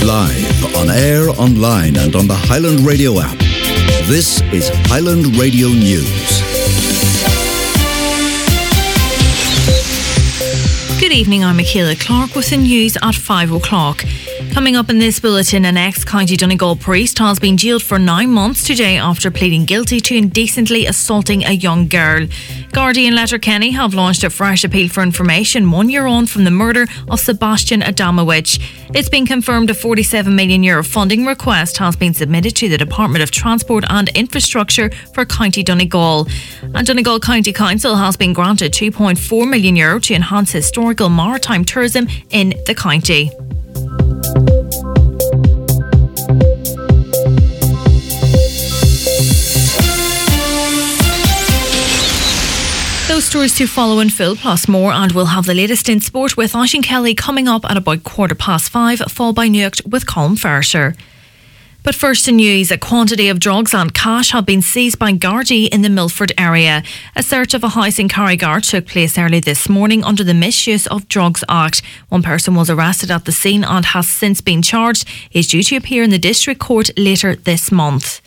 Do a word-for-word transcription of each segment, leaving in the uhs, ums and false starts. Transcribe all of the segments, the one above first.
Live, on air, online and on the Highland Radio app. This is Highland Radio News. Good evening, I'm Michaela Clark with the news at five o'clock. Coming up in this bulletin, an ex-County Donegal priest has been jailed for nine months today after pleading guilty to indecently assaulting a young girl. Gardaí and Letterkenny have launched a fresh appeal for information one year on from the murder of Sebastian Adamowicz. It's been confirmed a forty-seven million euro funding request has been submitted to the Department of Transport and Infrastructure for County Donegal. And Donegal County Council has been granted two point four million euro to enhance historical maritime tourism in the county. Those stories to follow in full, plus more, and we'll have the latest in sport with Aishin Kelly coming up at about quarter past five, followed by Nuacht with Colm Farser. But first in news, a quantity of drugs and cash have been seized by Gardaí in the Milford area. A search of a house in Carrigart took place early this morning under the Misuse of Drugs Act. One person was arrested at the scene and has since been charged. He is due to appear in the District Court later this month.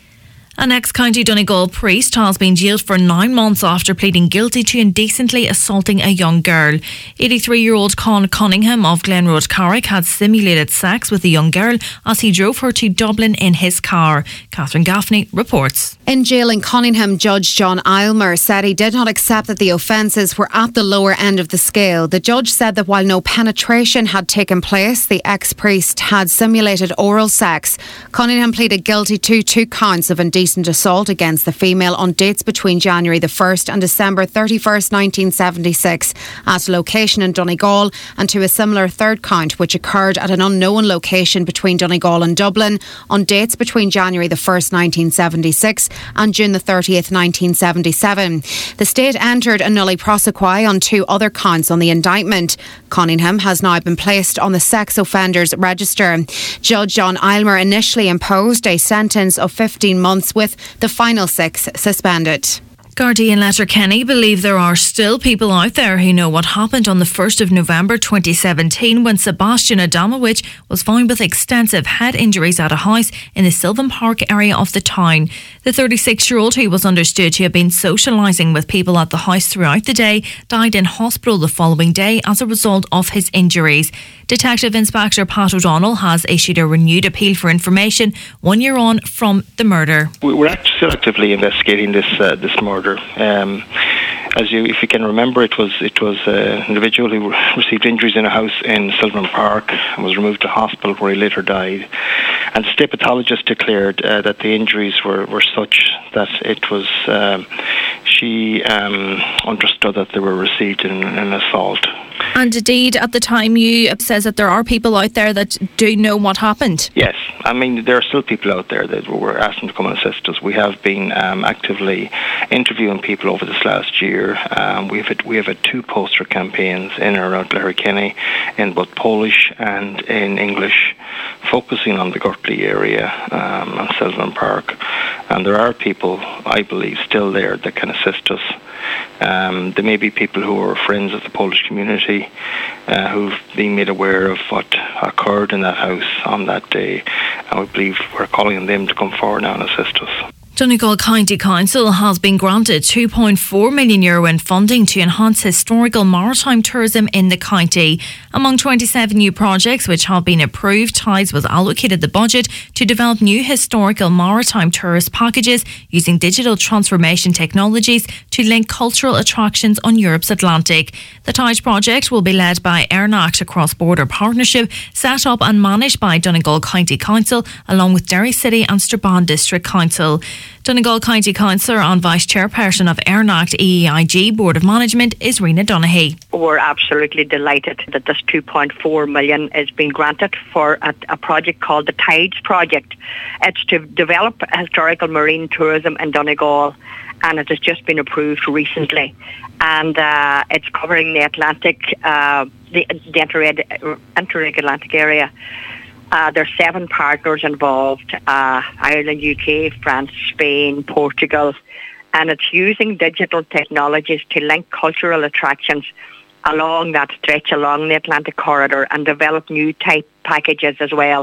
An ex-County Donegal priest has been jailed for nine months after pleading guilty to indecently assaulting a young girl. eighty-three-year-old Con Cunningham of Glenroad Carrick had simulated sex with the young girl as he drove her to Dublin in his car. Catherine Gaffney reports. In jail in Cunningham, Judge John Aylmer said he did not accept that the offences were at the lower end of the scale. The judge said that while no penetration had taken place, the ex-priest had simulated oral sex. Cunningham pleaded guilty to two counts of indecent assault against the female on dates between January the first and December thirty-first, nineteen seventy-six at a location in Donegal, and to a similar third count which occurred at an unknown location between Donegal and Dublin on dates between January the first, nineteen seventy-six and June the thirtieth, nineteen seventy-seven. The state entered a nulli prosequi on two other counts on the indictment. Cunningham has now been placed on the sex offenders register. Judge John Aylmer initially imposed a sentence of fifteen months with the final six suspended. Gardaí and Letterkenny believe there are still people out there who know what happened on the first of November twenty seventeen when Sebastian Adamowicz was found with extensive head injuries at a house in the Sylvan Park area of the town. The thirty-six-year-old, who was understood to have been socialising with people at the house throughout the day, died in hospital the following day as a result of his injuries. Detective Inspector Pat O'Donnell has issued a renewed appeal for information one year on from the murder. We're still actively investigating this uh, this murder. Um, as you, if you can remember, it was it was uh, an individual who received injuries in a house in Sylvan Park and was removed to hospital where he later died. And the state pathologist declared uh, that the injuries were, were such that it was um, she um, understood that they were received in an assault. And indeed, at the time, you says that there are people out there that do know what happened. Yes, I mean there are still people out there that we're asking to come and assist us. We have been um, actively interviewing people over this last year. Um, we've had, we have had two poster campaigns in and around Letterkenny in both Polish and in English, focusing on the Gurtley area um, and Sylvan Park. And there are people, I believe, still there that can assist us. Um, there may be people who are friends of the Polish community uh, who've been made aware of what occurred in that house on that day, and we believe we're calling on them to come forward now and assist us. Donegal County Council has been granted two point four million euro in funding to enhance historical maritime tourism in the county. Among twenty-seven new projects which have been approved, Tides was allocated the budget to develop new historical maritime tourist packages using digital transformation technologies to link cultural attractions on Europe's Atlantic. The Tides project will be led by Airnacht, a cross-border partnership set up and managed by Donegal County Council along with Derry City and Strabane District Council. Donegal County Councillor and Vice Chairperson of Airnacht E E I G Board of Management is Rena Donaghy. We're absolutely delighted that this two point four million is being granted for a, a project called the Tides Project. It's to develop historical marine tourism in Donegal, and it has just been approved recently. And uh, it's covering the Atlantic, uh, the, the inter-Atlantic area. Uh, there are seven partners involved, uh, Ireland, U K, France, Spain, Portugal, and it's using digital technologies to link cultural attractions along that stretch, along the Atlantic corridor, and develop new type packages as well.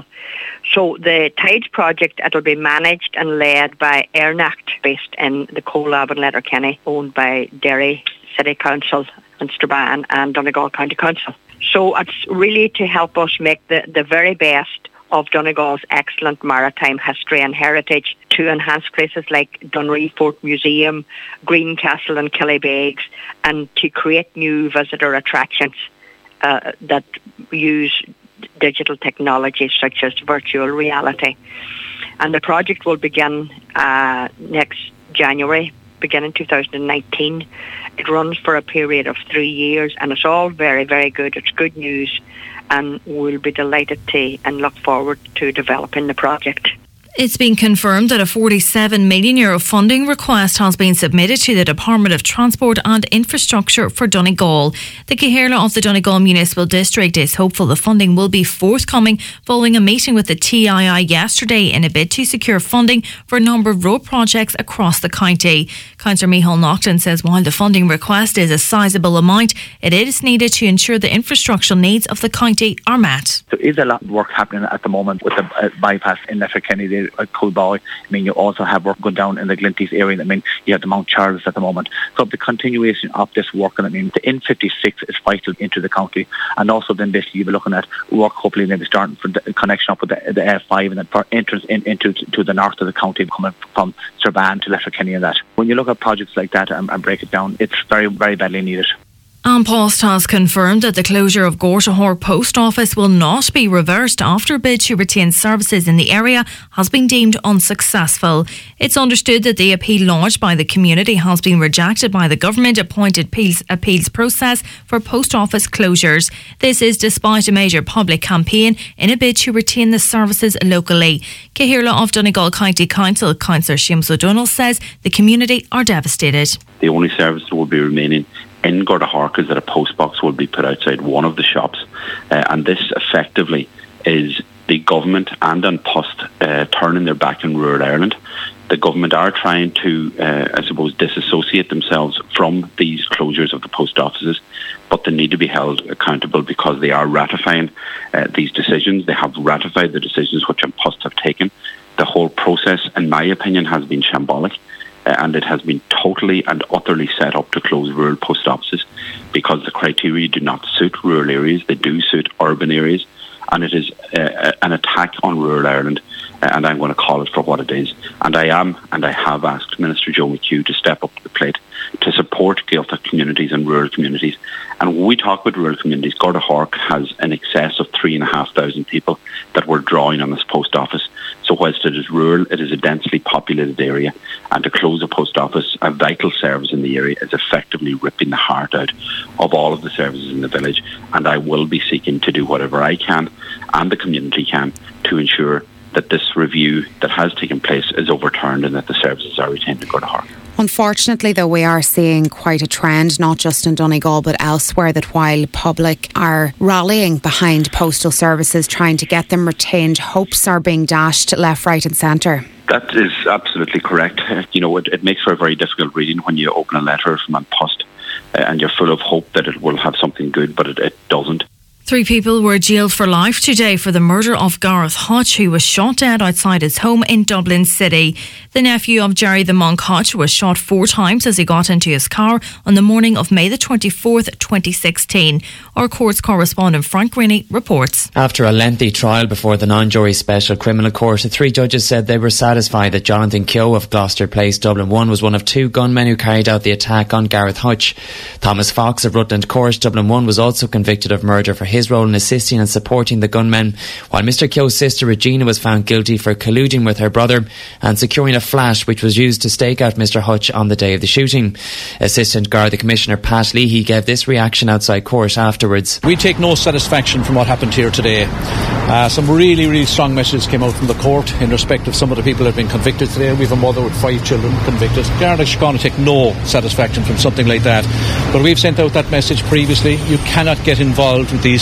So the Tides project, it'll be managed and led by Airnacht, based in the Collab in Letterkenny, owned by Derry City Council and Strabane and Donegal County Council. So it's really to help us make the, the very best of Donegal's excellent maritime history and heritage, to enhance places like Dunree Fort Museum, Greencastle and Killybegs, and to create new visitor attractions uh, that use digital technologies such as virtual reality. And the project will begin uh, next January, beginning two thousand nineteen. It runs for a period of three years, and it's all very, very good. It's good news, and we'll be delighted to and look forward to developing the project. It's been confirmed that a forty-seven million euro funding request has been submitted to the Department of Transport and Infrastructure for Donegal. The Cathaoirleach of the Donegal Municipal District is hopeful the funding will be forthcoming following a meeting with the T I I yesterday in a bid to secure funding for a number of road projects across the county. Councillor Micheál Naughton says while the funding request is a sizable amount, it is needed to ensure the infrastructural needs of the county are met. There is a lot of work happening at the moment with the uh, bypass in Letterkenny there at Coolboy. I mean, you also have work going down in the Glinties area. I mean, you have the Mount Charles at the moment. So the continuation of this work, and I mean, the N fifty-six is vital into the county, and also then basically you'll be looking at work hopefully maybe starting for the connection up with the, the F five and then for entrance in, into to the north of the county, coming from Strabane to Letterkenny and that. When you look at projects like that and, and break it down, it's very, very badly needed. An Post has confirmed that the closure of Gortahore Post Office will not be reversed after a bid to retain services in the area has been deemed unsuccessful. It's understood that the appeal lodged by the community has been rejected by the government-appointed appeals, appeals process for post office closures. This is despite a major public campaign in a bid to retain the services locally. Cathaoirleach of Donegal County Council, Councillor Seamus O'Donnell, says the community are devastated. The only service that will be remaining in Gortahork is that a post box will be put outside one of the shops, uh, and this effectively is the government and An Post uh, turning their back on rural Ireland. The government are trying to, uh, I suppose, disassociate themselves from these closures of the post offices, but they need to be held accountable because they are ratifying uh, these decisions. They have ratified the decisions which An Post have taken. The whole process, in my opinion, has been shambolic. Uh, and it has been totally and utterly set up to close rural post offices because the criteria do not suit rural areas, they do suit urban areas, and it is uh, an attack on rural Ireland, uh, and I'm going to call it for what it is. And I am, and I have asked Minister Joe McHugh to step up to the plate to support Gaeltacht communities and rural communities. And when we talk about rural communities, Gortahork has in excess of three and a half thousand people that were drawing on this post office. So whilst it is rural, it is a densely populated area, and to close a post office, a vital service in the area, is effectively ripping the heart out of all of the services in the village. And I will be seeking to do whatever I can and the community can to ensure that this review that has taken place is overturned and that the services are retained in Gortahork. Unfortunately, though, we are seeing quite a trend, not just in Donegal but elsewhere, that while public are rallying behind postal services, trying to get them retained, hopes are being dashed left, right and centre. That is absolutely correct. You know, it, it makes for a very difficult reading when you open a letter from An Post uh, and you're full of hope that it will have something good, but it, it doesn't. Three people were jailed for life today for the murder of Gareth Hutch, who was shot dead outside his home in Dublin City. The nephew of Jerry the Monk Hutch was shot four times as he got into his car on the morning of May the twenty-fourth, twenty sixteen. Our courts correspondent Frank Greeny reports. After a lengthy trial before the non-jury special criminal court, the three judges said they were satisfied that Jonathan Keogh of Gloucester Place, Dublin one, was one of two gunmen who carried out the attack on Gareth Hutch. Thomas Fox of Rutland Court, Dublin one, was also convicted of murder for his role in assisting and supporting the gunmen, while Mister Keogh's sister Regina was found guilty for colluding with her brother and securing a flash which was used to stake out Mister Hutch on the day of the shooting. Assistant Garda Commissioner Pat Leahy gave this reaction outside court afterwards. We take no satisfaction from what happened here today. Uh, some really, really strong messages came out from the court in respect of some of the people that have been convicted today. We have a mother with five children convicted. Garda is going to take no satisfaction from something like that. But we've sent out that message previously. You cannot get involved with these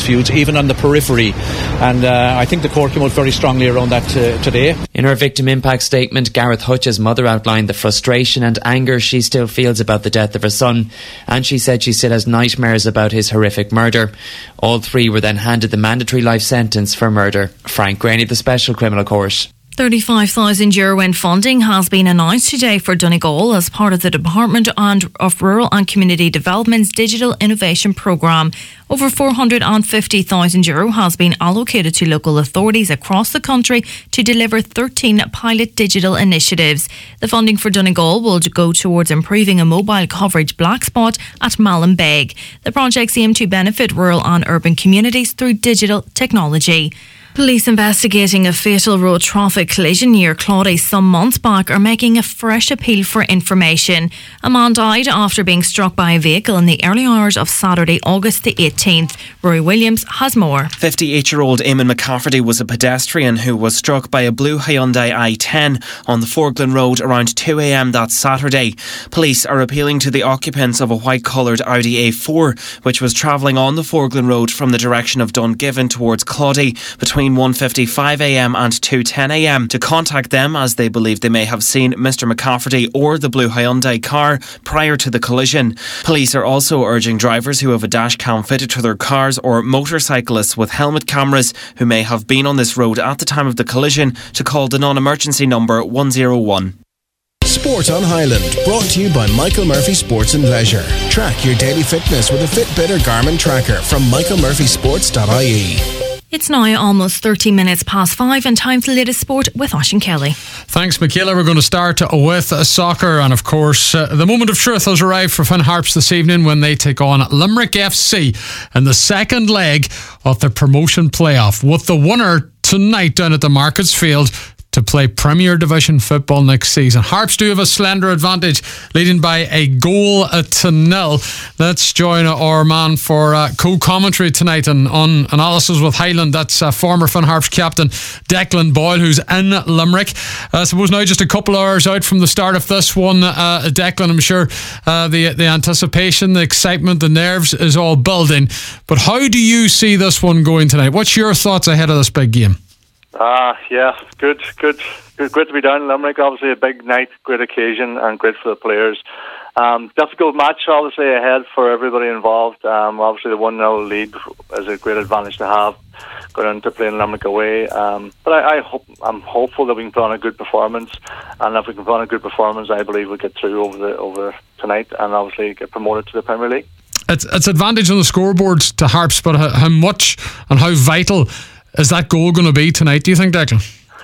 feuds, even on the periphery. And uh, I think the court came out very strongly around that uh, today. In her victim impact statement, Gareth Hutch's mother outlined the frustration and anger she still feels about the death of her son, and she said she still has nightmares about his horrific murder. All three were then handed the mandatory life sentence for murder. Frank Graney, the Special Criminal Court. thirty-five thousand euro in funding has been announced today for Donegal as part of the Department of Rural and Community Development's Digital Innovation Programme. Over four hundred fifty thousand euro has been allocated to local authorities across the country to deliver thirteen pilot digital initiatives. The funding for Donegal will go towards improving a mobile coverage black spot at Mallinbeg. The projects aim to benefit rural and urban communities through digital technology. Police investigating a fatal road traffic collision near Claudy some months back are making a fresh appeal for information. A man died after being struck by a vehicle in the early hours of Saturday, August the eighteenth. Rory Williams has more. fifty-eight-year-old Eamon McCafferty was a pedestrian who was struck by a blue Hyundai i ten on the Forglen Road around two a.m. that Saturday. Police are appealing to the occupants of a white-coloured Audi A four, which was travelling on the Forglen Road from the direction of Dungiven towards Claudy between one fifty-five a.m. and two ten a.m. to contact them, as they believe they may have seen Mister McCafferty or the blue Hyundai car prior to the collision. Police are also urging drivers who have a dash cam fitted to their cars or motorcyclists with helmet cameras who may have been on this road at the time of the collision to call the non-emergency number one oh one. Sport on Highland, brought to you by Michael Murphy Sports and Leisure. Track your daily fitness with a Fitbit or Garmin tracker from michael murphy sports dot I E. It's now almost thirty minutes past five and time for the latest sport with Oisín Kelly. Thanks, Michaela. We're going to start with uh, soccer, and of course uh, the moment of truth has arrived for Finn Harps this evening when they take on Limerick F C in the second leg of the promotion playoff, with the winner tonight down at the Markets Field to play Premier Division football next season. Harps do have a slender advantage, leading by a goal to nil. Let's join our man for uh, co-commentary tonight and on analysis with Highland. That's uh, former Finn Harps captain Declan Boyle, who's in Limerick. Uh, I suppose now just a couple of hours out from the start of this one, uh, Declan, I'm sure uh, the, the anticipation, the excitement, the nerves is all building. But how do you see this one going tonight? What's your thoughts ahead of this big game? Ah, uh, yeah, good, good, good, great to be down in Limerick. Obviously, a big night, great occasion, and great for the players. Um, difficult match, obviously, ahead for everybody involved. Um, obviously, the one nil lead is a great advantage to have going into playing Limerick away. Um, but I, I hope, I'm hopeful that we can put on a good performance, and if we can put on a good performance, I believe we'll get through over the over tonight, and obviously get promoted to the Premier League. It's it's advantage on the scoreboard to Harps, but how, how much and how vital is that goal going to be tonight, do you think, Declan?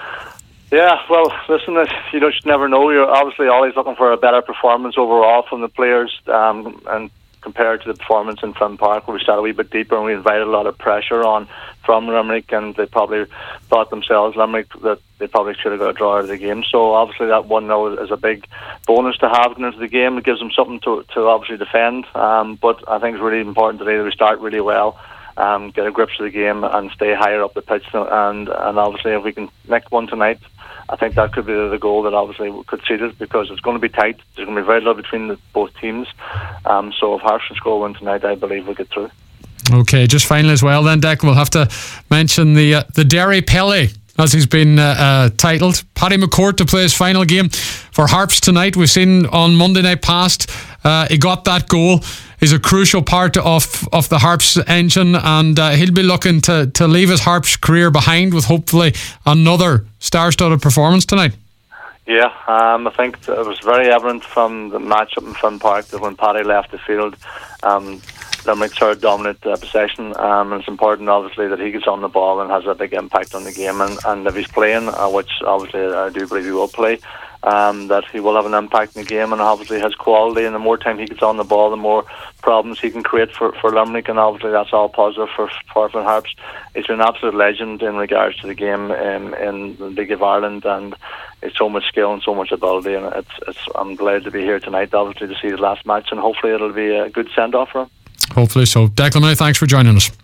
Yeah, well, listen, you just never know. You're obviously always looking for a better performance overall from the players, um, and compared to the performance in Finn Park, where we started a wee bit deeper and we invited a lot of pressure on from Limerick, and they probably thought themselves, Limerick, that they probably should have got a draw out of the game. So obviously that one nil is a big bonus to have going into the game. It gives them something to, to obviously defend, um, but I think it's really important today that we start really well. Um, get a grip to the game and stay higher up the pitch, and and obviously if we can nick one tonight, I think that could be the goal that obviously could see us, because it's going to be tight. There's going to be very little between the, both teams. Um, so if Harps can score one tonight, I believe we'll get through. Okay, just finally as well then, Deck, we'll have to mention the uh, the Derry Pele, as he's been uh, uh, titled. Paddy McCourt to play his final game for Harps tonight. We've seen on Monday night past, uh, he got that goal. He's a crucial part of, of the Harps engine, and uh, he'll be looking to, to leave his Harps career behind with hopefully another star-studded performance tonight. Yeah, um, I think it was very evident from the match up in Finn Park that when Paddy left the field, um, Limerick's third dominant uh, possession, um, and it's important obviously that he gets on the ball and has a big impact on the game, and, and if he's playing, uh, which obviously I do believe he will play, Um, that he will have an impact in the game, and obviously his quality, and the more time he gets on the ball, the more problems he can create for, for Limerick, and obviously that's all positive for, for Finn Harps. He's been an absolute legend in regards to the game in, in the League of Ireland, and it's so much skill and so much ability, and it's, it's I'm glad to be here tonight obviously to see the last match, and hopefully it'll be a good send-off for him. Hopefully so. Declan, many thanks for joining us.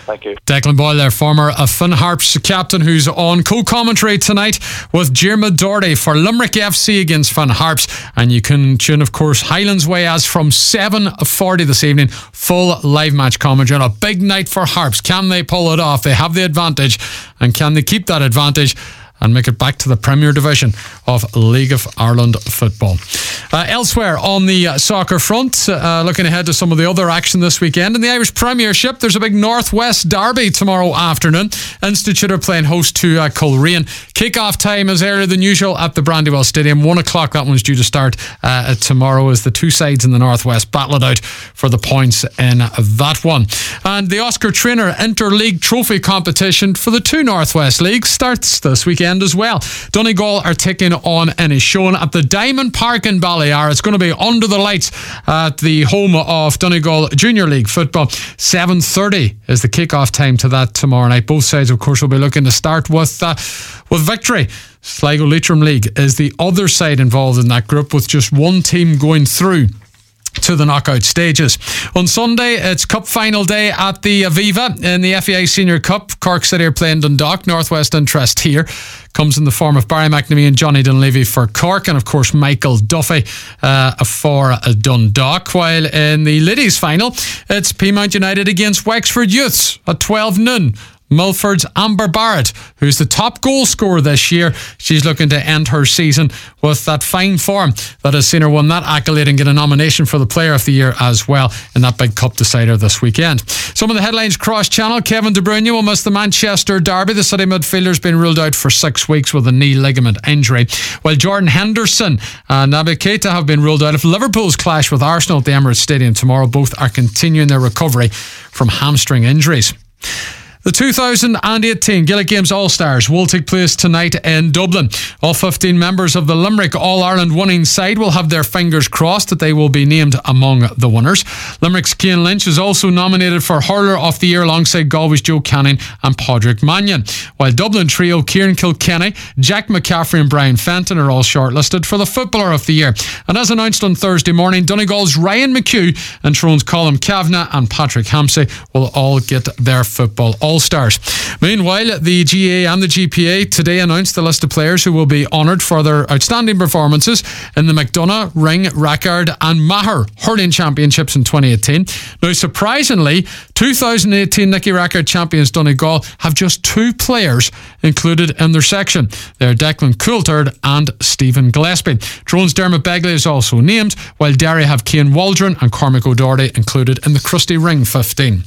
Thank you. Declan Boyle there, former uh, Finn Harps captain, who's on co-commentary tonight with Diarmuid Doherty for Limerick F C against Finn Harps. And you can tune, of course, Highlands Way as from seven forty this evening. Full live match commentary on a big night for Harps. Can they pull it off? They have the advantage. And can they keep that advantage and make it back to the Premier Division of League of Ireland football? Uh, elsewhere on the uh, soccer front, uh, looking ahead to some of the other action this weekend in the Irish Premiership, there's a big Northwest derby tomorrow afternoon. Institute are playing host to uh, Coleraine. Kick-off time is earlier than usual at the Brandywell Stadium. One o'clock, that one's due to start uh, tomorrow as the two sides in the Northwest battle it out for the points in that one. And the Oscar Traynor Inter-League Trophy competition for the two Northwest Leagues starts this weekend as well. Donegal are taking on Inishowen at the Diamond Park in Balliyar. It's going to be under the lights at the home of Donegal Junior League football. seven thirty is the kick-off time to that tomorrow night. Both sides, of course, will be looking to start with uh, with victory. Sligo Leitrim League is the other side involved in that group, with just one team going through to the knockout stages. On Sunday, it's Cup final day at the Aviva in the F A I Senior Cup. Cork City are playing Dundalk. Northwest interest here comes in the form of Barry McNamee and Johnny Dunleavy for Cork, and of course Michael Duffy uh, for Dundalk. While in the ladies final, it's Peamount United against Wexford Youths at twelve noon. Milford's Amber Barrett, who's the top goal scorer this year, she's looking to end her season with that fine form that has seen her win that accolade and get a nomination for the Player of the Year as well in that big cup decider this weekend. Some of the headlines cross-channel. Kevin De Bruyne will miss the Manchester derby. The City midfielder's been ruled out for six weeks with a knee ligament injury, while Jordan Henderson and Naby Keita have been ruled out of Liverpool's clash with Arsenal at the Emirates Stadium tomorrow. Both are continuing their recovery from hamstring injuries. The two thousand eighteen Gaelic Games All-Stars will take place tonight in Dublin. All fifteen members of the Limerick All-Ireland winning side will have their fingers crossed that they will be named among the winners. Limerick's Cian Lynch is also nominated for Hurler of the Year alongside Galway's Joe Canning and Padraig Mannion, while Dublin trio Kieran Kilkenny, Jack McCaffrey and Brian Fenton are all shortlisted for the Footballer of the Year. And as announced on Thursday morning, Donegal's Ryan McHugh and Tyrone's Colin Kavanagh and Patrick Hampsey will all get their football all All-Stars. Meanwhile, the G A A and the G P A today announced the list of players who will be honoured for their outstanding performances in the McDonagh, Ring, Rackard and Maher Hurling Championships in twenty eighteen. Now, surprisingly, two thousand eighteen Nicky Rackard champions Donegal have just two players included in their section. They're Declan Coulthard and Stephen Gillespie. Tyrone's Dermot Begley is also named, while Derry have Cian Waldron and Cormac O'Doherty included in the Krusty Ring fifteen.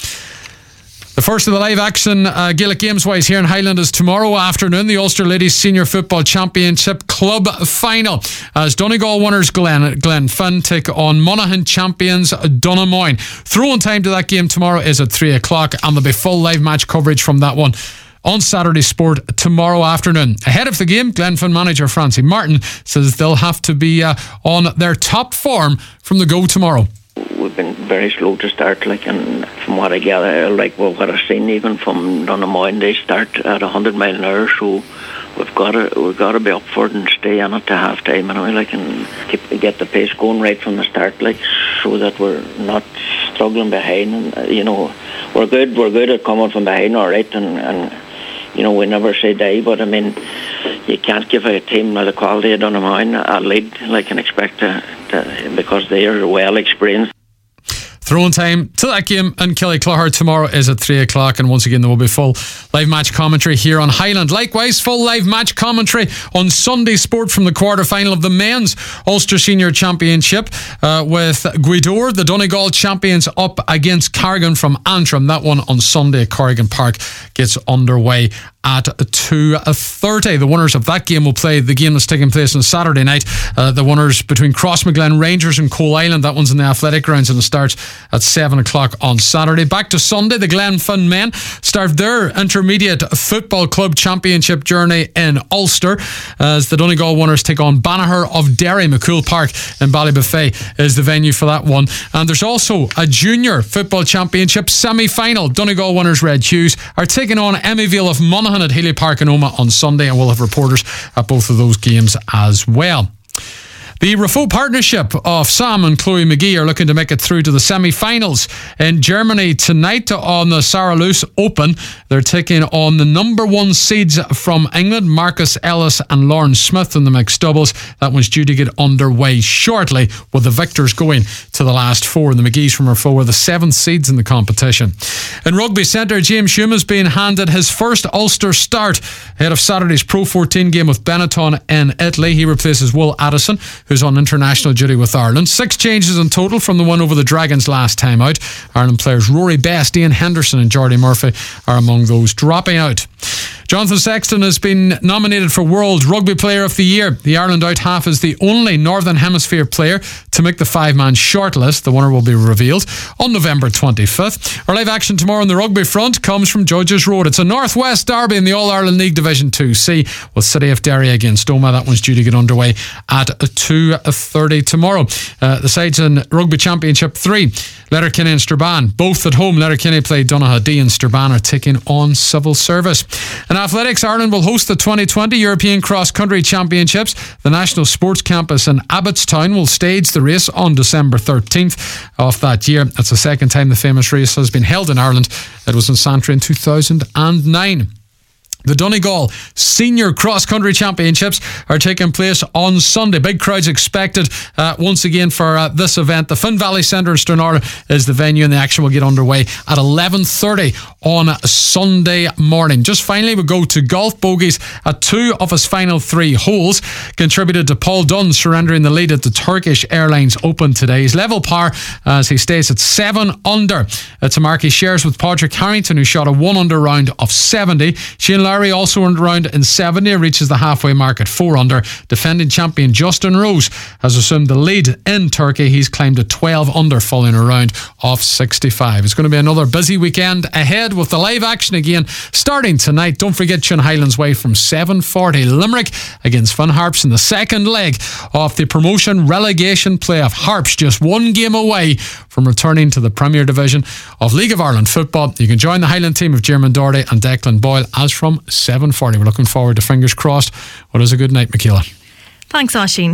The first of the live action uh, Gaelic Games wise here in Highland is tomorrow afternoon, the Ulster Ladies Senior Football Championship Club Final, as Donegal winners Glen, Glen Finn take on Monaghan champions Donamoyne. Throw-in time to that game tomorrow is at three o'clock, and there'll be full live match coverage from that one on Saturday Sport tomorrow afternoon. Ahead of the game, Glenfin manager Francie Martin says they'll have to be uh, on their top form from the go tomorrow. We've been very slow to start, like, and from what I gather, like, well, what I've seen even from Donamoyne, they start at one hundred mile an hour, so we've got to we've got to be up for it and stay on it to half time, anyway, like, and keep, get the pace going right from the start, like, so that we're not struggling behind. And uh, you know, we're good, we're good at coming from behind, all right, and and you know, we never say die, but I mean, you can't give a team of the quality of Donamoyne a lead, like, and expect to, to because they are well experienced. Throw-in time to that game in Killyclahar tomorrow is at three o'clock, and once again there will be full live match commentary here on Highland. Likewise, full live match commentary on Sunday Sport from the quarter-final of the Men's Ulster Senior Championship uh, with Gweedore, the Donegal champions, up against Carrigan from Antrim. That one on Sunday at Corrigan Park gets underway at two thirty. The winners of that game will play the game that's taking place on Saturday night. Uh, the winners between Crossmaglen Rangers and Coal Island. That one's in the athletic grounds, and it starts at seven o'clock on Saturday. Back to Sunday, the Glenfin men start their intermediate football club championship journey in Ulster as the Donegal winners take on Banagher of Derry. McCool Park in Ballybuffet is the venue for that one. And there's also a junior football championship semi-final. Donegal winners Red Hughes are taking on Emmyvale of Monaghan at Healy Park in Omagh on Sunday, and we'll have reporters at both of those games as well. The Rafo partnership of Sam and Chloe McGee are looking to make it through to the semi-finals in Germany tonight on the Saralus Open. They're taking on the number one seeds from England, Marcus Ellis and Lauren Smith in the mixed doubles. That one's due to get underway shortly, with the victors going to the last four. The McGees from Rafo were the seventh seeds in the competition. In rugby centre, James Hume has been handed his first Ulster start ahead of Saturday's Pro fourteen game with Benetton in Italy. He replaces Will Addison, who's on international duty with Ireland. Six changes in total from the one over the Dragons last time out. Ireland players Rory Best, Ian Henderson and Jordy Murphy are among those dropping out. Jonathan Sexton has been nominated for World Rugby Player of the Year. The Ireland out half is the only Northern Hemisphere player to make the five-man shortlist. The winner will be revealed on November twenty-fifth. Our live action tomorrow on the rugby front comes from Judges Road. It's a Northwest derby in the All-Ireland League Division two C with City of Derry against Omagh. That one's due to get underway at two thirty tomorrow. Uh, the sides in Rugby Championship three, Letterkenny and Strabane, both at home. Letterkenny play Donaghadee and Strabane are taking on Civil Service. In athletics, Ireland will host the twenty twenty European Cross Country Championships. The National Sports Campus in Abbottstown will stage the race on December thirteenth of that year. That's the second time the famous race has been held in Ireland. It was in Santry in two thousand nine. The Donegal Senior Cross Country Championships are taking place on Sunday. Big crowds expected uh, once again for uh, this event. The Finn Valley Centre in Stranraer is the venue, and the action will get underway at eleven thirty on Sunday morning. Just finally, we go to golf. Bogies at two of his final three holes contributed to Paul Dunn surrendering the lead at the Turkish Airlines Open today. He's level par as he stays at seven under. It's a mark he shares with Padraig Harrington, who shot a one under round of seventy. Shane Larry also earned round in seventy, reaches the halfway mark at four under. Defending champion Justin Rose has assumed the lead in Turkey. He's climbed to twelve under following a round of sixty-five. It's going to be another busy weekend ahead with the live action again starting tonight. Don't forget Chin Highlands Way from seven forty. Limerick against Finn Harps in the second leg of the promotion relegation playoff. Harps just one game away from returning to the Premier Division of League of Ireland football. You can join the Highland team of Jeremy Doherty and Declan Boyle as from seven forty. We're looking forward to fingers crossed. What is a good night, Michaela. Thanks, Oisín.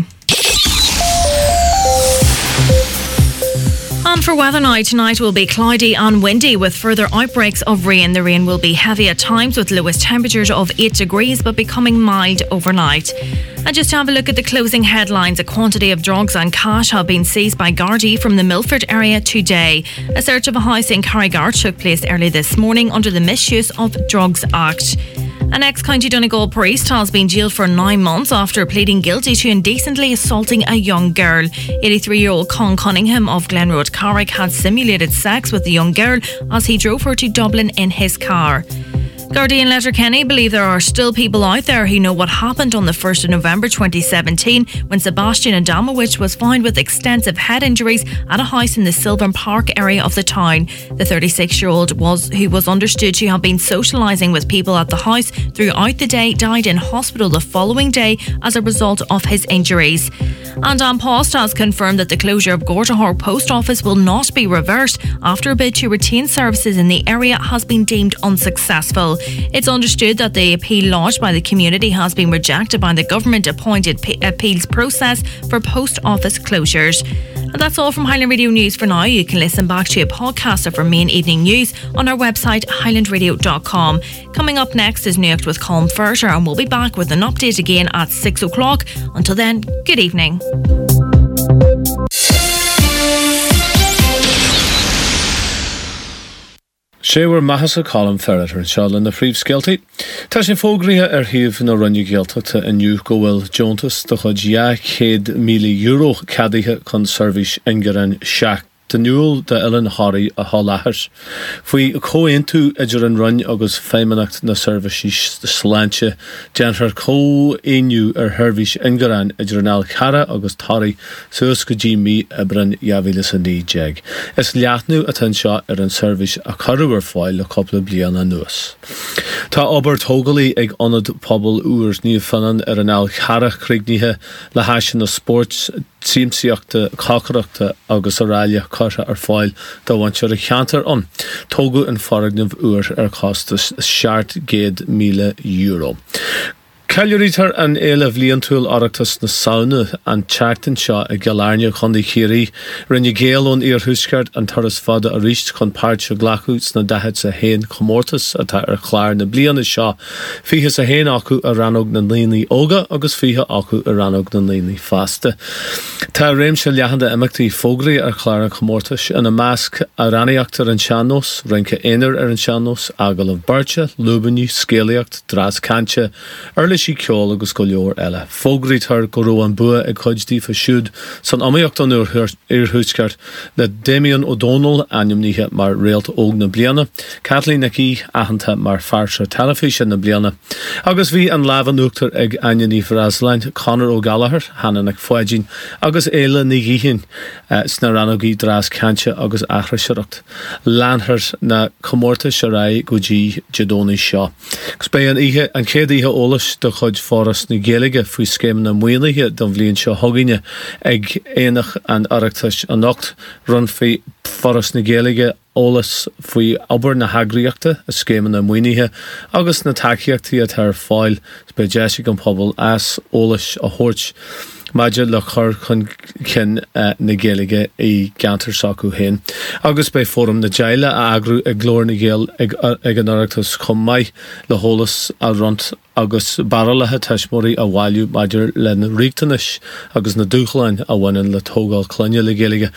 And for weather now, tonight will be cloudy and windy with further outbreaks of rain. The rain will be heavy at times with lowest temperatures of eight degrees but becoming mild overnight. And just to have a look at the closing headlines, a quantity of drugs and cash have been seized by Gardaí from the Milford area today. A search of a house in Carrigart took place early this morning under the Misuse of Drugs Act. An ex-County Donegal priest has been jailed for nine months after pleading guilty to indecently assaulting a young girl. eighty-three-year-old Con Cunningham of Glenroad Carrick had simulated sex with the young girl as he drove her to Dublin in his car. Gardaí in Letterkenny believe there are still people out there who know what happened on the first of November twenty seventeen when Sebastian Adamowicz was found with extensive head injuries at a house in the Sylvan Park area of the town. The thirty-six-year-old was who was understood to have been socialising with people at the house throughout the day died in hospital the following day as a result of his injuries. And An Post has confirmed that the closure of Gortahork Post Office will not be reversed after a bid to retain services in the area has been deemed unsuccessful. It's understood that the appeal lodged by the community has been rejected by the government-appointed p- appeals process for post office closures. And that's all from Highland Radio News for now. You can listen back to a podcast of our main evening news on our website highland radio dot com. Coming up next is Nuacht with Colm Ferter, and we'll be back with an update again at six o'clock. Until then, good evening. Séhar maithas a Colm Ferter an seáil na phríomhscéaltaí. Tá sé fógraithe ar thaobh na runne géalteachta inniu go bhfuil Jontas do chud two hundred million euro cadaithe chun seirbhís Ingeran seach. The newel de Ellen Harry a Hallahers. Fui co into idir an run agus feimanacht na services slantje. Janher co inu er hervish Ingeran idir an al cara agus tari suas go mi ebran javilis a ní jeg. Es liatnu atensha er an service a carwer foil a couple bliana nuas. Ta ober togali eg onad pobl oers ní fanan er an al cara krignihe la hashin na sports Tíimsíochta Cachaireachta agus Aurália Carta ar fáil do bhaintear a cheantar an. Tógu an faragnamh uair ar costas seart géad míle euro. Calgary-tar an éile bhliantúil oireachtas na saona an teachtain seo a Galarnia chun Chirí rinne géalón ar thuisceart an taras fada a ríist chun páirte glachúts na dahead sa héin chomórtas atá ar chláir na bliana seo fiche sa héin acu a rannog na líní óga agus fiche acu a rannog na líní fasta. Tá réim se lehananta imachtaí fógraí ar chláir an chomórtas in a measc a ranaíochttar an seannos, rince éonar ar an seannos, agal of Barcha, Lúbaniu, Scéalaíocht, Dras Cante, Early sí ceol agus go leor eile. Fógraí tar go raibh an bua ag chuidtí fa siúd san amaíocht an ar thuisceart na Damien O'Donnell aim níthe mar réalt óg na bliana, Kathleen Nicky ahananta mar farsa telefíse na bliana. Agus bhí an levan uachtar ag Anthony Fraslein, Conor O'Gallagher, Hanna ag Foidigin, agus éile ní gíhin uh, sna ranogí Dras Cante agus achra seacht. Lanthart na comórta serai go dí Jadóní seo. Gus bé an ihe an céad ihe ólas do chuid fóras na Gaeilge faoi scéim na muoinithe don bhliain seo thugaine ag éanach an oireachtas an nocht run faoi fóras na Gaeilge ólas faoi obair na hagraíochta a scéim na muoinithe agus na takeíochtaí a tar fáil be deise an pobl as ólas a thuirt Maide le chur chun cin uh, na Gaeilge i gantar sacu hen. Agus bei fórum na Jaile a agrú ag glór na Gael ag, ag an oireachtas chum mai le hólas a ront agus baralathe teismóí a bhhailú maidir le na ríachtanis agus na dúchláin a bhainean le tógáil clunne le Gaeilge.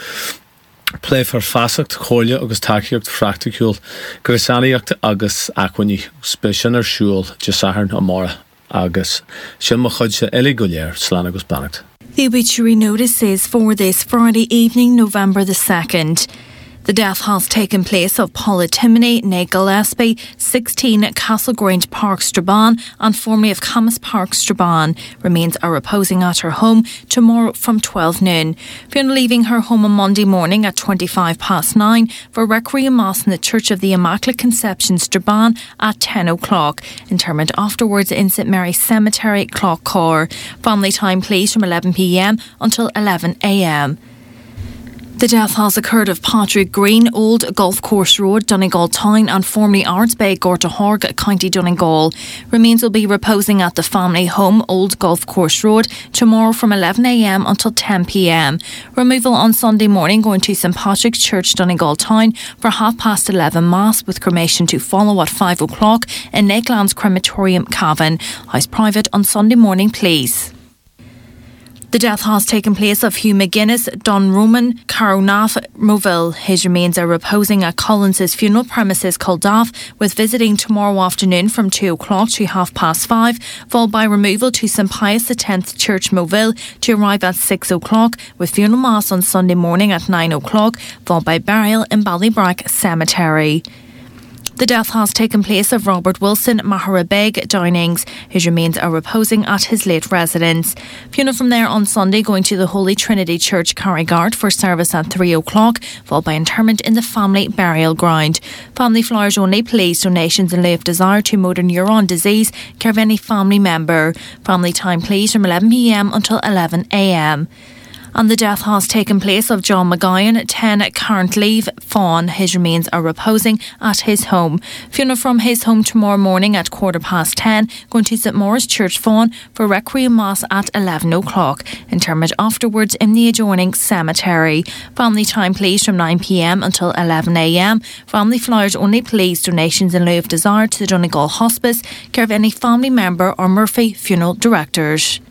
Plé for fasacht, chóile agus takeíocht frachticúil, grisanaíocht agus achaní, spéisian ar siúil de saharn amara. Agus sin mo chuid se eile go léir slán agus bannacht. The obituary notice is for this Friday evening, November the second. The death has taken place of Paula Timoney, née Gillespie, sixteen Castle Grange Park, Strabane, and formerly of Camas Park, Strabane. Remains are reposing at her home tomorrow from twelve noon. Fiona leaving her home on Monday morning at twenty-five past nine for Requiem Mass in the Church of the Immaculate Conception, Strabane at ten o'clock. Interment afterwards in St Mary's Cemetery, Clough-Core. Family time please from eleven p m until eleven a m. The death has occurred of Patrick Green, Old Golf Course Road, Donegal Town, and formerly Ards Bay, Gortahorg, County Donegal. Remains will be reposing at the family home, Old Golf Course Road, tomorrow from eleven a m until ten p m. Removal on Sunday morning going to St Patrick's Church, Donegal Town, for half past eleven Mass, with cremation to follow at five o'clock in Lakelands Crematorium, Cavan. House private on Sunday morning, please. The death has taken place of Hugh McGuinness, Don Roman, Caronath, Moville. His remains are reposing at Collins's funeral premises, Culdaff, with visiting tomorrow afternoon from two o'clock to half past five, followed by removal to St Pius X Church, Moville, to arrive at six o'clock, with funeral mass on Sunday morning at nine o'clock, followed by burial in Ballybrack Cemetery. The death has taken place of Robert Wilson, Maharabeg, Downings. His remains are reposing at his late residence. Funeral from there on Sunday going to the Holy Trinity Church, Carrigard, for service at three o'clock, followed by interment in the family burial ground. Family flowers only, please. Donations in lieu of desire to motor neuron disease, care of any family member. Family time please from eleven p m until eleven a m. And the death has taken place of John McGowan, ten Current Leave, Fawn. His remains are reposing at his home. Funeral from his home tomorrow morning at quarter past ten, going to St Maurice Church, Fawn, for Requiem Mass at eleven o'clock. Interment afterwards in the adjoining cemetery. Family time please from nine p m until eleven a m. Family flowers only, please. Donations in lieu of desire to the Donegal Hospice, care of any family member or Murphy Funeral Directors.